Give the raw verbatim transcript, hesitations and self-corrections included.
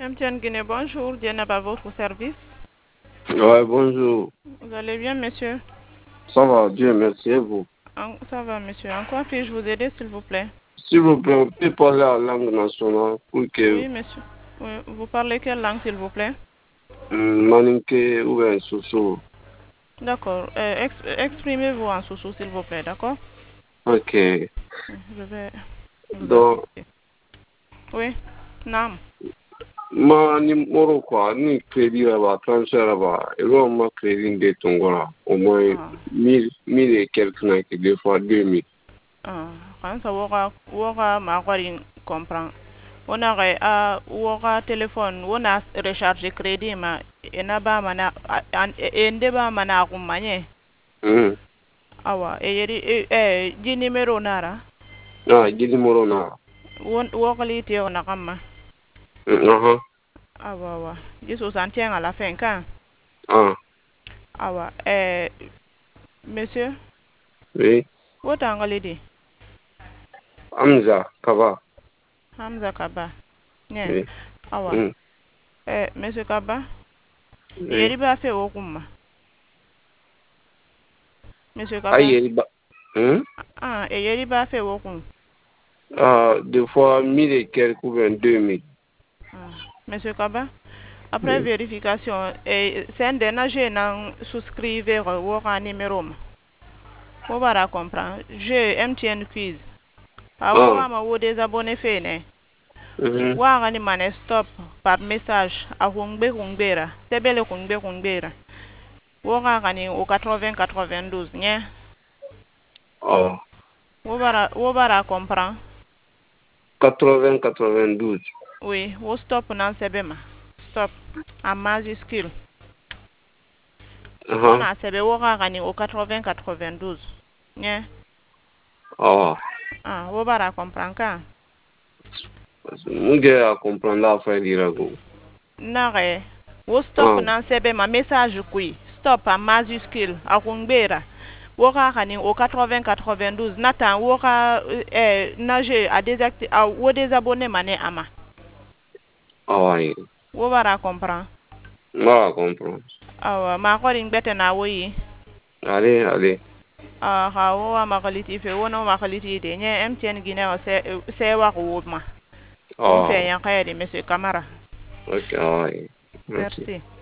M T N Guinée, bonjour. Diana à votre service. Ouais, bonjour. Vous allez bien, monsieur? Ça va, Dieu merci, et vous? En- Ça va, monsieur. En quoi puis-je vous aider, s'il vous plaît? S'il vous plaît, on peut parler la langue nationale pour que Oui, monsieur. Oui, vous parlez quelle langue, s'il vous plaît? hum, Maninke ou un Soso. D'accord. Euh, ex- exprimez-vous en sous s'il vous plaît, d'accord? Ok. Je vais vous Donc, assister. Oui, Nam. ma ni moro quoi, ni crédit là-bas, transfert là-bas, et là, on m'a crédit de Tongola, au moins Ah, mille, mille et quelques nains, des fois deux mille. ah. Quand ça woka woka ma kwari comprend. On a a woka téléphone, on a rechargé crédit ma ena ba mana ende ba mana kumanye. Hum. Awa, e yeri e eh ji numéro nara. Ah, gidi moro na. Won wokali te ona kama. Hum, aha. Awa awa. Ji soixante-un à la fin quand? Ah, Awa, eh monsieur, oui. wota angali di? Hamza, Kaba. Hamza Kaba. Nye. Oui. Awa. Hum, Eh monsieur Kaba, e oui. yeri ba fe wokuma. Monsieur Kaba. Aïe, bah. Hum? Ah, e yeri ba fe wokum. Ah, des fois mille et quelques ou bien deux mille. Ah, monsieur Kaba. Après Oui. vérification, eh c'est un dénagé nan souscrire woka numéro ma. Wo bara comprendre. Je M T N quiz. Awo Ah, ama wo désabonné fe ne. mhm. Wa ni mane stop par message a kungbe kungbera. Tebele kungbe kungbera. Wo ga ni au quatre-vingts quatre-vingt-douze nye. Oh, Wo bara wo bara comprendre. quatre-vingts quatre-vingt-douze. Oui, wo stop nan sebema. Stop. En majuscule. On Uh-huh. a sebe wo ga ni au quatre-vingts quatre-vingt-douze. Nye. Oh, Ah, wo bara comprendre ka. munge a comprendre la fin d'Irago. Nare. Wo stop Ah, nan sebema message kui. Stop en majuscule a kungbera. Woka kani au quatre-vingts quatre-vingt-douze natan woka eh nage a désactiver a wo désabonné mané ama. oh, aïe. Wo bara comprendre. Moi, comprendre. Awa ma ko ring bete na wo yi. Allez, allez. Ah ha wo ma quality fe wo no ma quality de nye M T N Guinée o se se wa ko ma. Wo fe Oh, yan kaya de monsieur Camara. ok, oh, aïe. Merci. Merci.